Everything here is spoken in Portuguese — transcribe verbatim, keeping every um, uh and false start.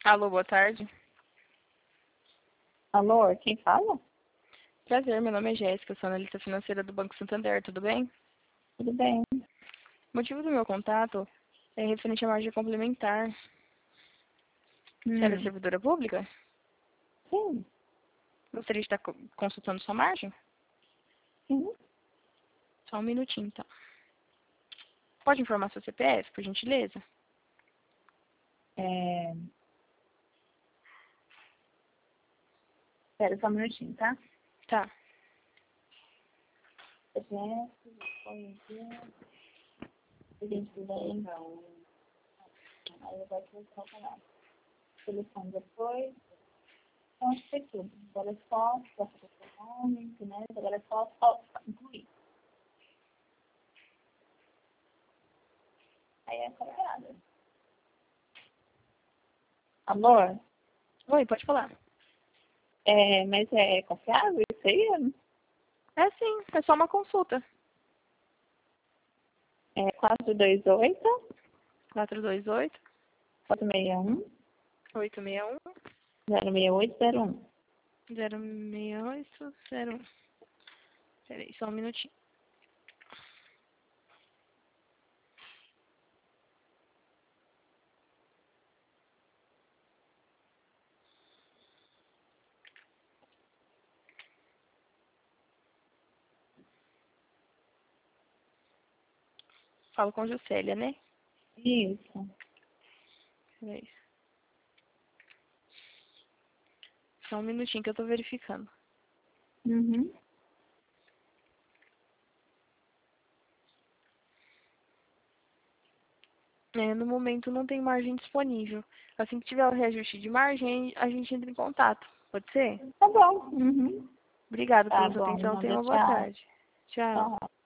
Alô, boa tarde. Alô, quem fala? Prazer, meu nome é Jéssica, sou analista financeira do Banco Santander, tudo bem? Tudo bem? O motivo do meu contato é referente à margem complementar. Você é da Hum, servidora pública? sim, Gostaria de estar co- consultando sua margem? sim. Só um minutinho, então. Pode informar seu C P F, por gentileza? É... Espera só um minutinho, tá? Tá. Jéssica, foi aqui. A gente vem. Aí eu vou te mostrar o canal. Telefone depois. Então, acho que foi tudo. Agora é só, posso ter seu nome, né? Agora é só, só incluir. Aí é carregada. Amor, Oi, pode falar. é, mas é confiável isso aí? É sim, é só uma consulta. É quatro dois oito, quatro dois oito, quatro seis um, oito seis um, zero seis oito zero um. zero seis oito zero um. Peraí, só um minutinho. Falo com Juscelia, né? Isso. Peraí. Só um minutinho que eu tô verificando. Uhum. É, no momento não tem margem disponível. Assim que tiver o reajuste de margem, a gente entra em contato. Pode ser? Tá bom. Uhum. Obrigada Tá pela sua bom, atenção. Tenha manda uma boa tchau. tarde. Tchau. Tchau.